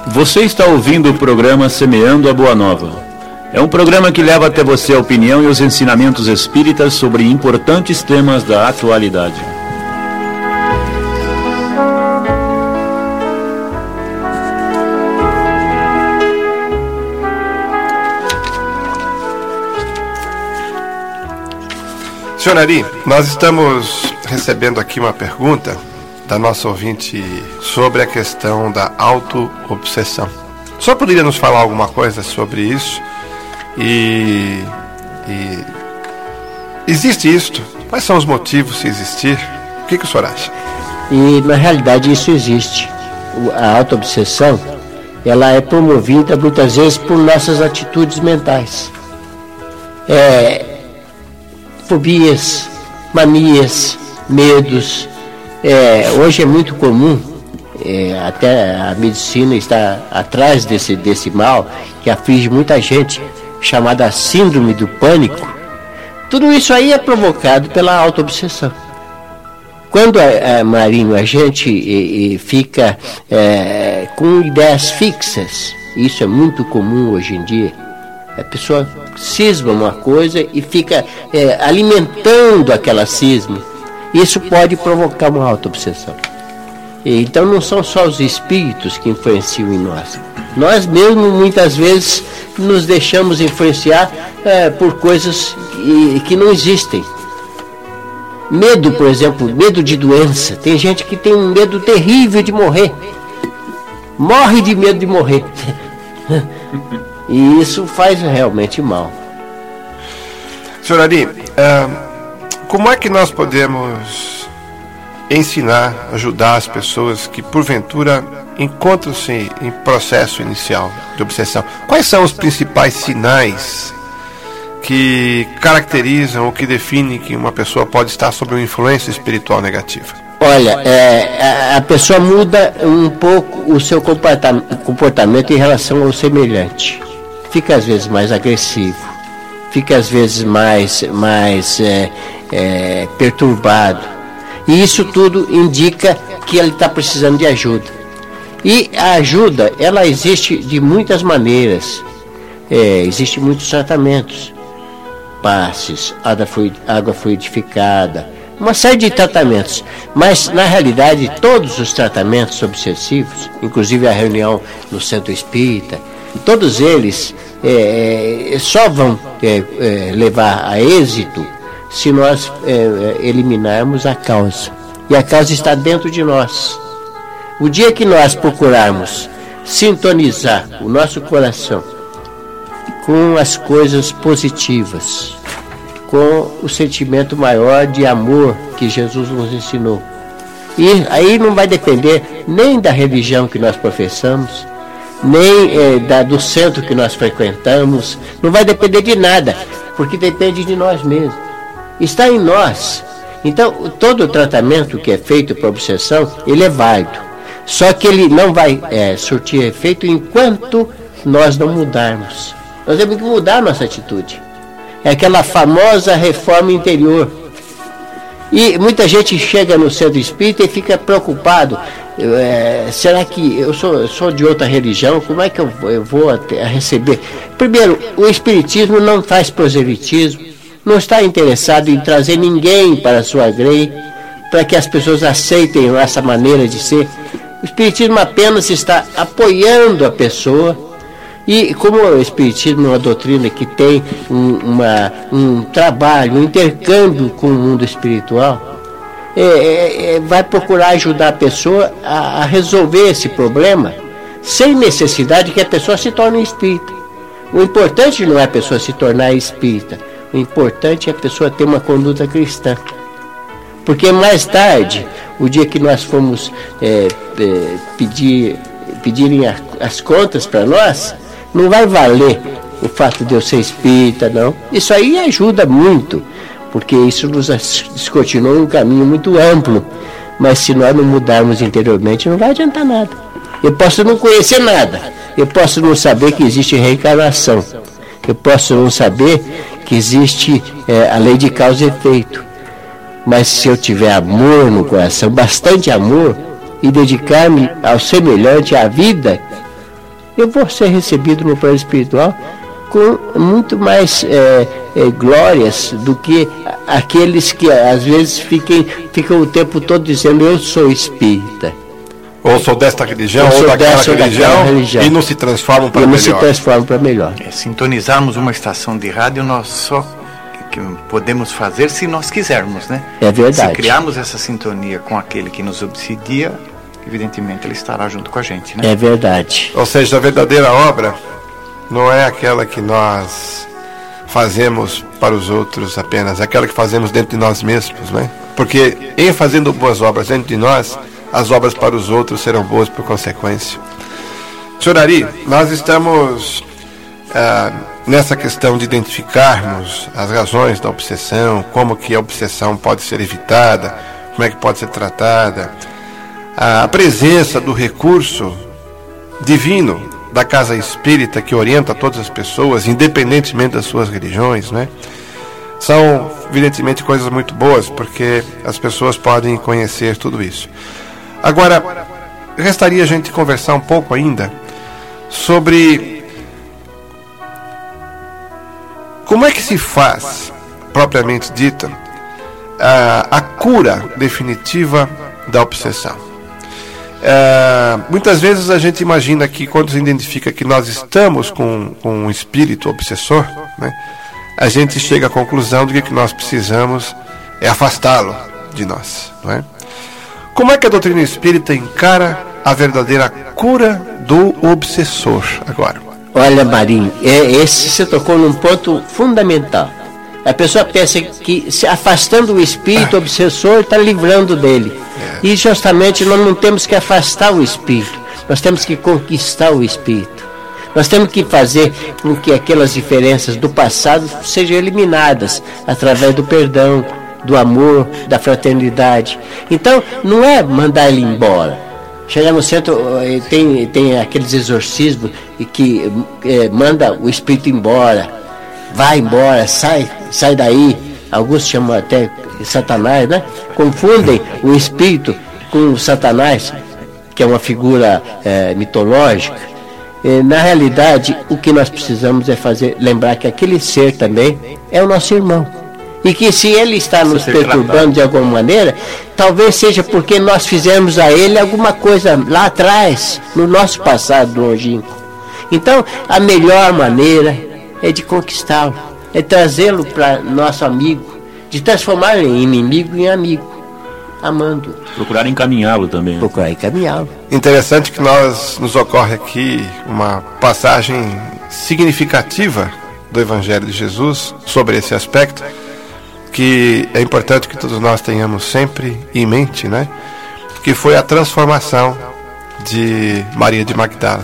Você está ouvindo o programa Semeando a Boa Nova. É um programa que leva até você a opinião e os ensinamentos espíritas sobre importantes temas da atualidade. Senhor Ari, nós estamos recebendo aqui uma pergunta da nossa ouvinte sobre a questão da auto-obsessão. O senhor poderia nos falar alguma coisa sobre isso? E existe isto? Quais são os motivos, se existir? O que o senhor acha? E na realidade isso existe. A auto-obsessão, ela é promovida muitas vezes por nossas atitudes mentais. Fobias, manias, medos. Hoje é muito comum, até a medicina está atrás desse mal que aflige muita gente, chamada síndrome do pânico. Tudo isso aí é provocado pela auto-obsessão. Quando, Marinho, a gente fica com ideias fixas, isso é muito comum hoje em dia, a pessoa cisma uma coisa e fica alimentando aquela cisma. Isso pode provocar uma auto-obsessão. Então não são só os espíritos que influenciam em nós. Nós mesmos muitas vezes nos deixamos influenciar por coisas que não existem. Medo, por exemplo, medo de doença. Tem gente que tem um medo terrível de morrer. Morre de medo de morrer. E isso faz realmente mal. Senhor Ari, como é que nós podemos ensinar, ajudar as pessoas que porventura encontram-se em processo inicial de obsessão? Quais são os principais sinais que caracterizam ou que definem que uma pessoa pode estar sob uma influência espiritual negativa? Olha, a pessoa muda um pouco o seu comportamento em relação ao semelhante. Fica às vezes mais agressivo, fica às vezes mais perturbado. E isso tudo indica que ele está precisando de ajuda. E a ajuda, ela existe de muitas maneiras. Existem muitos tratamentos. Passes, água fluidificada, uma série de tratamentos. Mas, na realidade, todos os tratamentos obsessivos, inclusive a reunião no Centro Espírita, todos eles só vão levar a êxito se nós eliminarmos a causa. E a causa está dentro de nós. O dia que nós procurarmos sintonizar o nosso coração com as coisas positivas, com o sentimento maior de amor que Jesus nos ensinou, e aí não vai depender nem da religião que nós professamos, nem do centro que nós frequentamos, não vai depender de nada, porque depende de nós mesmos. Está em nós. Então, todo o tratamento que é feito para obsessão, ele é válido. Só que ele não vai surtir efeito enquanto nós não mudarmos. Nós temos que mudar a nossa atitude. É aquela famosa reforma interior. E muita gente chega no centro espírita e fica preocupado. Será que eu sou de outra religião? Como é que eu vou receber? Primeiro, o espiritismo não faz proselitismo, não está interessado em trazer ninguém para a sua grei, para que as pessoas aceitem essa maneira de ser. O espiritismo apenas está apoiando a pessoa. E como o espiritismo é uma doutrina que tem um trabalho, um intercâmbio com o mundo espiritual, vai procurar ajudar a pessoa a resolver esse problema sem necessidade que a pessoa se torne espírita. O importante não é a pessoa se tornar espírita, o importante é a pessoa ter uma conduta cristã. Porque mais tarde, o dia que nós formos pedirem as contas para nós, não vai valer o fato de eu ser espírita, não. Isso aí ajuda muito, porque isso nos descortinou um caminho muito amplo. Mas se nós não mudarmos interiormente, não vai adiantar nada. Eu posso não conhecer nada, eu posso não saber que existe reencarnação, eu posso não saber que existe a lei de causa e efeito. Mas se eu tiver amor no coração, bastante amor, e dedicar-me ao semelhante, à vida, eu vou ser recebido no plano espiritual com muito mais glórias do que aqueles que às vezes ficam o tempo todo dizendo eu sou espírita. Ou sou desta religião, ou daquela religião, e não se transformam para melhor. Não se transformam para melhor. Sintonizarmos uma estação de rádio, nós só que podemos fazer se nós quisermos, né? É verdade. Se criarmos essa sintonia com aquele que nos obsidia, evidentemente ele estará junto com a gente, né? É verdade. Ou seja, a verdadeira obra não é aquela que nós fazemos para os outros apenas, é aquela que fazemos dentro de nós mesmos, né? Porque em fazendo boas obras dentro de nós, as obras para os outros serão boas por consequência. Senhor Ari, nós estamos nessa questão de identificarmos as razões da obsessão, como que a obsessão pode ser evitada, como é que pode ser tratada, a presença do recurso divino da casa espírita que orienta todas as pessoas, independentemente das suas religiões, né? São, evidentemente, coisas muito boas, porque as pessoas podem conhecer tudo isso. Agora, restaria a gente conversar um pouco ainda sobre como é que se faz, propriamente dita, a cura definitiva da obsessão. Muitas vezes a gente imagina que quando se identifica que nós estamos com um espírito obsessor, né, a gente chega à conclusão de que o que nós precisamos é afastá-lo de nós, não é? Como é que a doutrina espírita encara a verdadeira cura do obsessor agora? Olha, Marinho, esse você tocou num ponto fundamental. A pessoa pensa que se afastando o espírito obsessor está livrando dele. E justamente nós não temos que afastar o espírito, nós temos que conquistar o espírito. Nós temos que fazer com que aquelas diferenças do passado sejam eliminadas através do perdão, do amor, da fraternidade. Então, não é mandar ele embora. Chegar no centro, tem aqueles exorcismos que manda o espírito embora. Vai embora, sai daí. Alguns chamam até Satanás, né? Confundem o espírito com o Satanás, que é uma figura mitológica. Na realidade, o que nós precisamos é lembrar que aquele ser também é o nosso irmão. E que se ele está nos perturbando de alguma maneira, talvez seja porque nós fizemos a ele alguma coisa lá atrás, no nosso passado longínquo. Então, a melhor maneira é de conquistá-lo, é trazê-lo para nosso amigo, de transformá-lo em inimigo em amigo, amando. Procurar encaminhá-lo também. Procurar encaminhá-lo. Interessante que nos ocorre aqui uma passagem significativa do Evangelho de Jesus sobre esse aspecto, que é importante que todos nós tenhamos sempre em mente, né? Que foi a transformação de Maria de Magdala,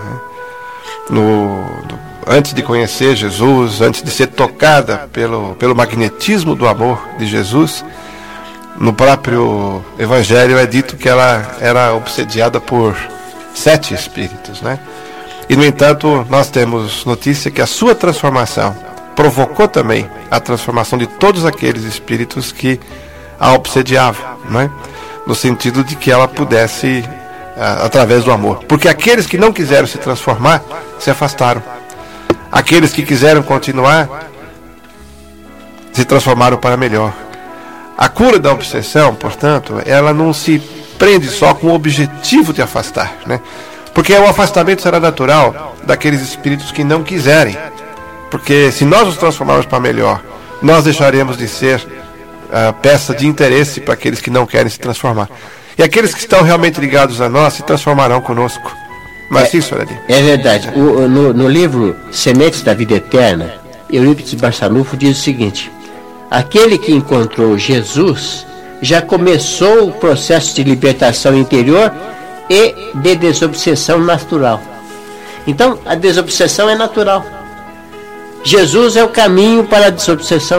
né? Antes de conhecer Jesus, antes de ser tocada pelo magnetismo do amor de Jesus, no próprio Evangelho é dito que ela era obsediada por 7 espíritos, né? E, no entanto, nós temos notícia que a sua transformação provocou também a transformação de todos aqueles espíritos que a obsediavam, né? No sentido de que ela pudesse, através do amor. Porque aqueles que não quiseram se transformar, se afastaram. Aqueles que quiseram continuar, se transformaram para melhor. A cura da obsessão, portanto, ela não se prende só com o objetivo de afastar, né? Porque o afastamento será natural daqueles espíritos que não quiserem. Porque se nós nos transformarmos para melhor, nós deixaremos de ser peça de interesse para aqueles que não querem se transformar. E aqueles que estão realmente ligados a nós se transformarão conosco. Mas isso, Adi. É verdade. No livro Sementes da Vida Eterna, Eurípides Barçanufo diz o seguinte: aquele que encontrou Jesus já começou o processo de libertação interior e de desobsessão natural. Então, a desobsessão é natural. Jesus é o caminho para a desobsessão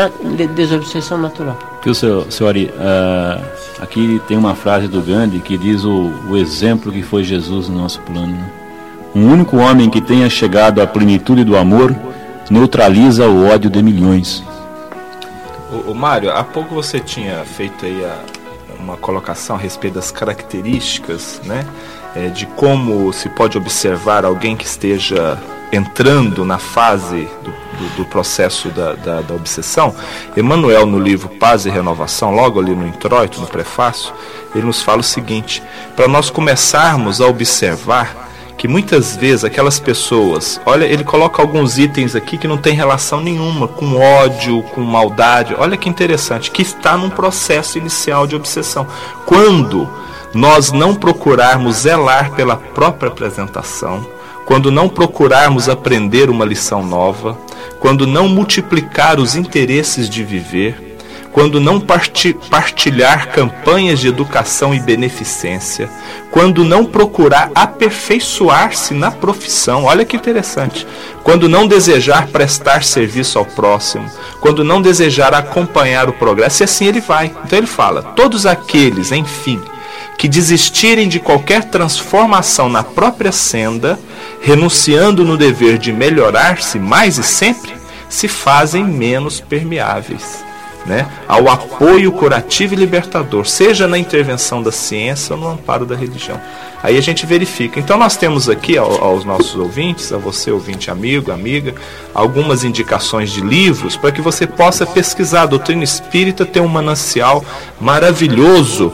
natural. Aqui, seu Ari, aqui tem uma frase do Gandhi que diz o exemplo que foi Jesus no nosso plano, né? Um único homem que tenha chegado à plenitude do amor neutraliza o ódio de milhões. O Mário, há pouco você tinha feito aí uma colocação a respeito das características, né, de como se pode observar alguém que esteja entrando na fase do processo da obsessão. Emmanuel, no livro Paz e Renovação, logo ali no introito, no prefácio, ele nos fala o seguinte: para nós começarmos a observar que muitas vezes aquelas pessoas, olha, ele coloca alguns itens aqui que não tem relação nenhuma com ódio, com maldade, olha que interessante, que está num processo inicial de obsessão. Quando nós não procurarmos zelar pela própria apresentação, quando não procurarmos aprender uma lição nova, quando não multiplicar os interesses de viver, quando não partilhar campanhas de educação e beneficência, quando não procurar aperfeiçoar-se na profissão, olha que interessante, quando não desejar prestar serviço ao próximo, quando não desejar acompanhar o progresso, e assim ele vai. Então ele fala, todos aqueles, enfim, que desistirem de qualquer transformação na própria senda, renunciando no dever de melhorar-se mais e sempre, se fazem menos permeáveis, né, ao apoio curativo e libertador, seja na intervenção da ciência ou no amparo da religião. Aí a gente verifica. Então nós temos aqui aos nossos ouvintes, a você ouvinte amigo, amiga, algumas indicações de livros para que você possa pesquisar. A doutrina espírita tem um manancial maravilhoso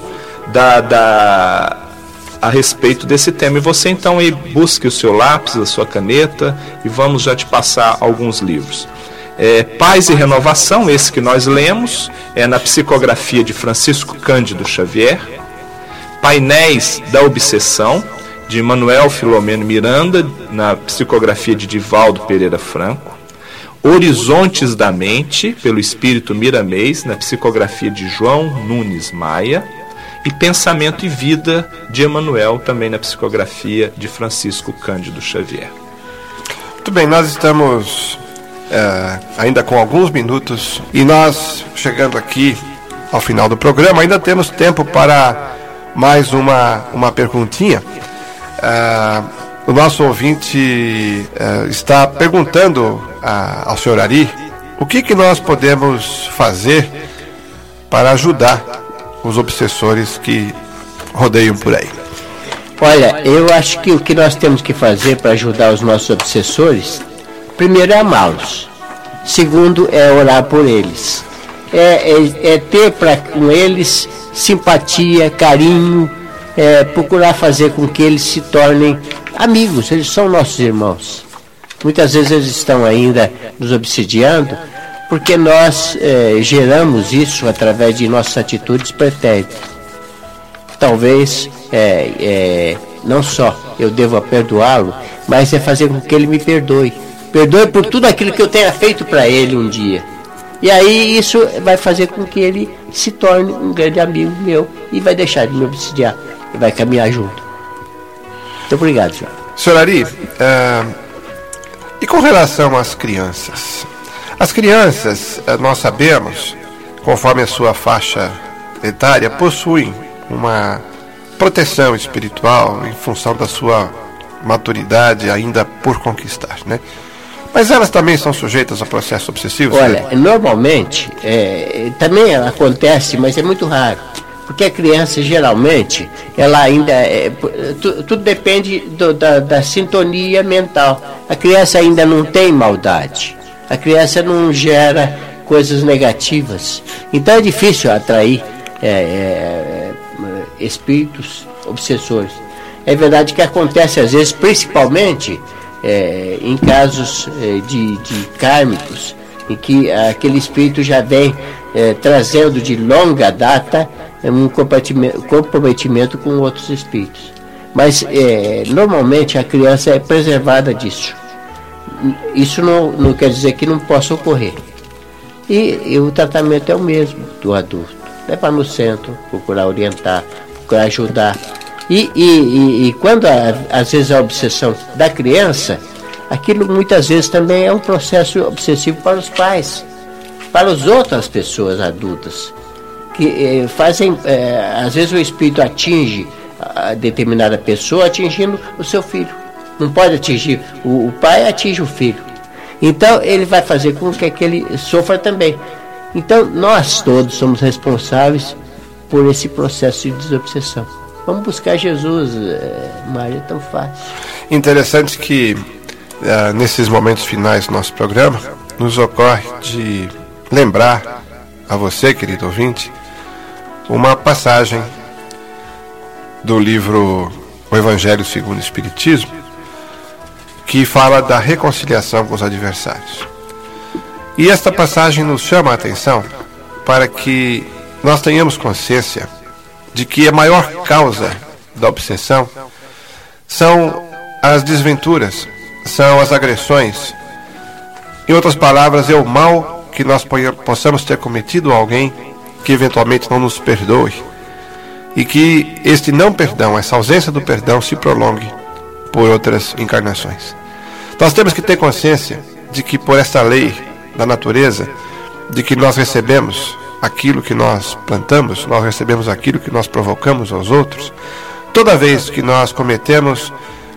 a respeito desse tema. E você então aí busque o seu lápis, a sua caneta, e vamos já te passar alguns livros. Paz e Renovação, esse que nós lemos, é na psicografia de Francisco Cândido Xavier. Painéis da Obsessão, de Manuel Filomeno Miranda, na psicografia de Divaldo Pereira Franco. Horizontes da Mente, pelo Espírito Miramês, na psicografia de João Nunes Maia. E Pensamento e Vida, de Emmanuel, também na psicografia de Francisco Cândido Xavier. Muito bem, nós estamos ainda com alguns minutos e nós, chegando aqui ao final do programa, ainda temos tempo para mais uma perguntinha. O nosso ouvinte está perguntando ao senhor Ari o que nós podemos fazer para ajudar os obsessores que rodeiam por aí. Olha, eu acho que o que nós temos que fazer para ajudar os nossos obsessores, primeiro é amá-los, segundo é orar por eles, é ter com eles simpatia, carinho, procurar fazer com que eles se tornem amigos. Eles são nossos irmãos. Muitas vezes eles estão ainda nos obsidiando porque nós geramos isso através de nossas atitudes pretéritas. Talvez não só eu devo perdoá-lo, mas é fazer com que ele me perdoe por tudo aquilo que eu tenha feito para ele um dia. E aí isso vai fazer com que ele se torne um grande amigo meu e vai deixar de me obsidiar e vai caminhar junto. Muito obrigado, senhor. Senhor Ari, e com relação às crianças? As crianças, nós sabemos, conforme a sua faixa etária, possuem uma proteção espiritual em função da sua maturidade ainda por conquistar, né? Mas elas também são sujeitas a processo obsessivo? Olha, normalmente, também acontece, mas é muito raro. Porque a criança, geralmente, ela ainda... tudo depende da sintonia mental. A criança ainda não tem maldade. A criança não gera coisas negativas. Então é difícil atrair espíritos obsessores. É verdade que acontece às vezes, principalmente... em casos de kármicos, em que aquele espírito já vem trazendo de longa data um comprometimento com outros espíritos. Mas normalmente a criança é preservada disso. Isso não quer dizer que não possa ocorrer. E o tratamento é o mesmo do adulto. Levar no centro, procurar orientar, procurar ajudar. E quando às vezes a obsessão da criança, aquilo muitas vezes também é um processo obsessivo para os pais, para as outras pessoas adultas, que fazem, às vezes o espírito atinge a determinada pessoa atingindo o seu filho. Não pode atingir, o pai atinge o filho. Então ele vai fazer com que ele sofra também. Então nós todos somos responsáveis por esse processo de desobsessão. Vamos buscar Jesus, Mário, é tão fácil. Interessante que nesses momentos finais do nosso programa nos ocorre de lembrar a você, querido ouvinte, uma passagem do livro O Evangelho segundo o Espiritismo, que fala da reconciliação com os adversários. E esta passagem nos chama a atenção para que nós tenhamos consciência de que a maior causa da obsessão são as desventuras, são as agressões. Em outras palavras, é o mal que nós possamos ter cometido a alguém que eventualmente não nos perdoe, e que este não perdão, essa ausência do perdão, se prolongue por outras encarnações. Nós temos que ter consciência de que, por esta lei da natureza, de que nós recebemos aquilo que nós plantamos, nós recebemos aquilo que nós provocamos aos outros. Toda vez que nós cometemos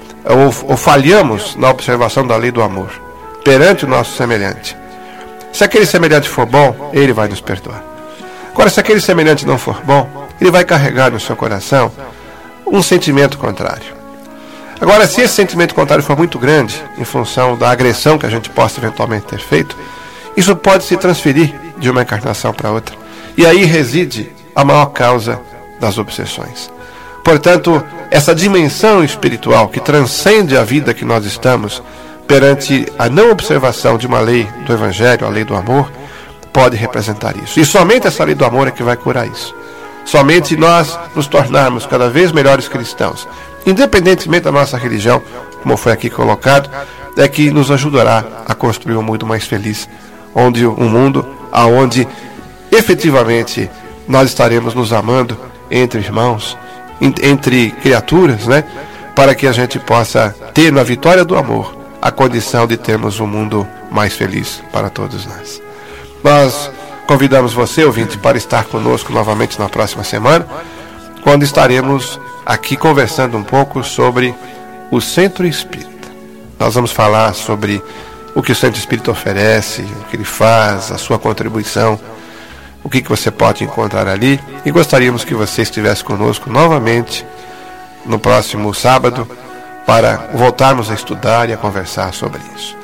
ou falhamos na observação da lei do amor perante o nosso semelhante, se aquele semelhante for bom, ele vai nos perdoar. Agora, se aquele semelhante não for bom, ele vai carregar no seu coração um sentimento contrário. Agora, se esse sentimento contrário for muito grande, em função da agressão que a gente possa eventualmente ter feito, isso pode se transferir de uma encarnação para outra. E aí reside a maior causa das obsessões. Portanto, essa dimensão espiritual que transcende a vida que nós estamos perante a não observação de uma lei do Evangelho, a lei do amor, pode representar isso. E somente essa lei do amor é que vai curar isso. Somente nós nos tornarmos cada vez melhores cristãos, independentemente da nossa religião, como foi aqui colocado, é que nos ajudará a construir um mundo mais feliz, um mundo onde efetivamente nós estaremos nos amando entre irmãos, entre criaturas, né? Para que a gente possa ter na vitória do amor a condição de termos um mundo mais feliz para todos nós. Nós convidamos você, ouvinte, para estar conosco novamente na próxima semana, quando estaremos aqui conversando um pouco sobre o Centro Espírita. Nós vamos falar sobre o que o Centro Espírita oferece, o que ele faz, a sua contribuição, o que você pode encontrar ali. E gostaríamos que você estivesse conosco novamente no próximo sábado para voltarmos a estudar e a conversar sobre isso.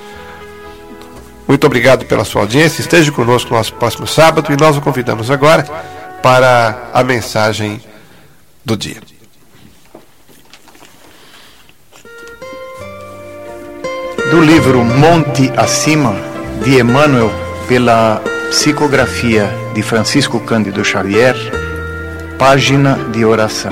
Muito obrigado pela sua audiência. Esteja conosco no nosso próximo sábado e nós o convidamos agora para a mensagem do dia. Do livro Monte Acima, de Emmanuel, pela psicografia de Francisco Cândido Xavier, página de oração.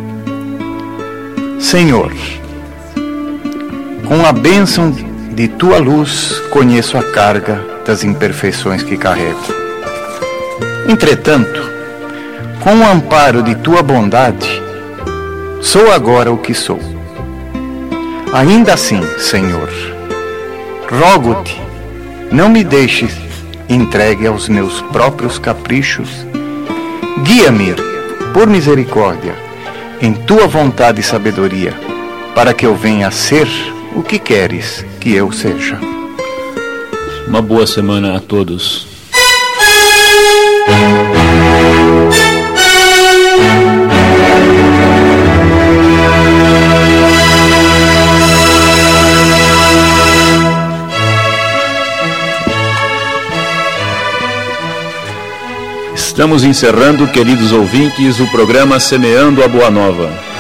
Senhor, com a bênção de Tua luz, conheço a carga das imperfeições que carrego. Entretanto, com o amparo de Tua bondade, sou agora o que sou. Ainda assim, Senhor, rogo-te, não me deixes entregue aos meus próprios caprichos. Guia-me, por misericórdia, em Tua vontade e sabedoria, para que eu venha a ser o que queres que eu seja. Uma boa semana a todos. Estamos encerrando, queridos ouvintes, o programa Semeando a Boa Nova.